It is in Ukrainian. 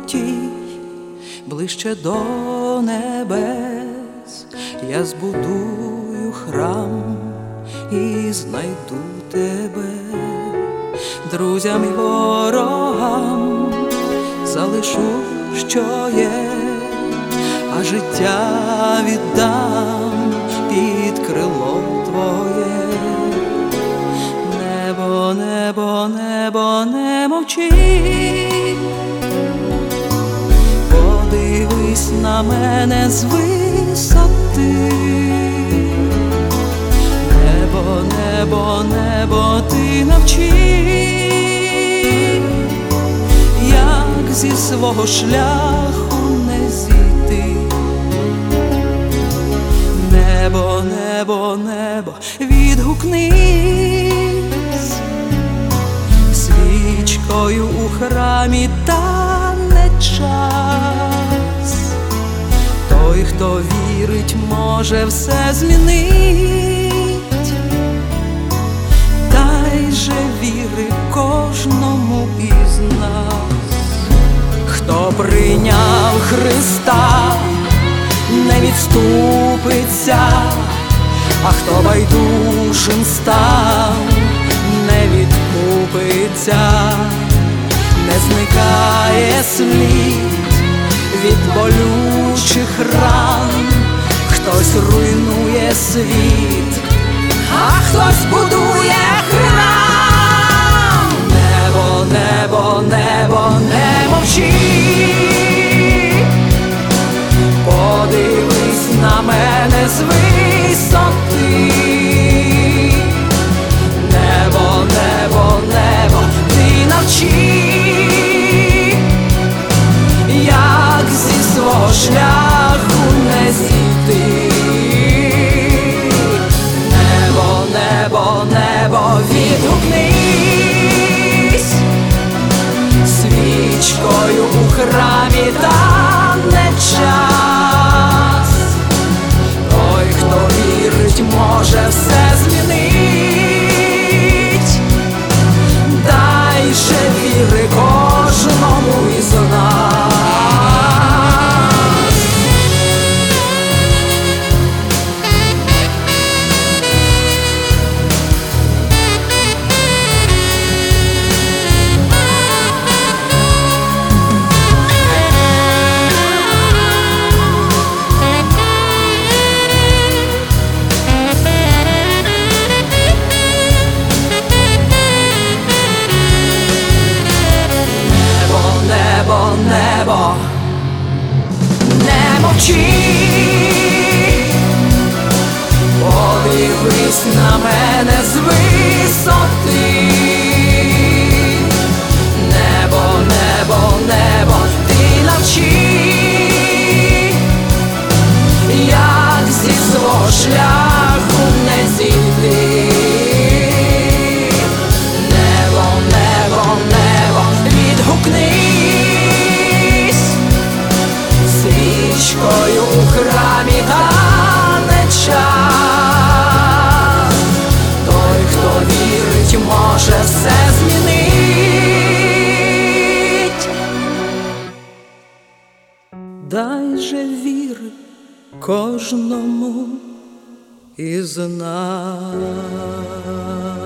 полетій ближче до небес, я збудую храм і знайду тебе. Друзям і ворогам залишу, що є, а життя віддам під крило твоє. Небо, небо, небо, не мовчи, подивись на мене з висоти. Небо, небо, небо, ти навчи, як зі свого шляху не зійти. Небо, небо, небо, відгукнись, свічкою у храмі тане час. Той, хто вірить, може все змінить. Дай же віри кожному із нас. Хто прийняв Христа, не відступиться, а хто байдужим став, не відкупиться. Не зникає слід від болючих ран, хтось руйнує світ, а хтось будує храм. Небо, небо, небо, не мовчи, подивись на мене з висоти. Небо, небо, небо, ти навчи, як зі свого шляху не зійти. Небо, небо, небо, відгукнись, свічкою у храмі тане час. Той, хто вірить, може все змінить. Дай же віри кожному із нас. Небо, не мовчи, подивись на мене з висоти. Небо, небо, небо, ти навчи, як зі свого шляху не зійти. Небо, небо, небо, відгукнись, свічкою у храмі тане час. Той, хто вірить, може все змінить. Дай же віри кожному із нас.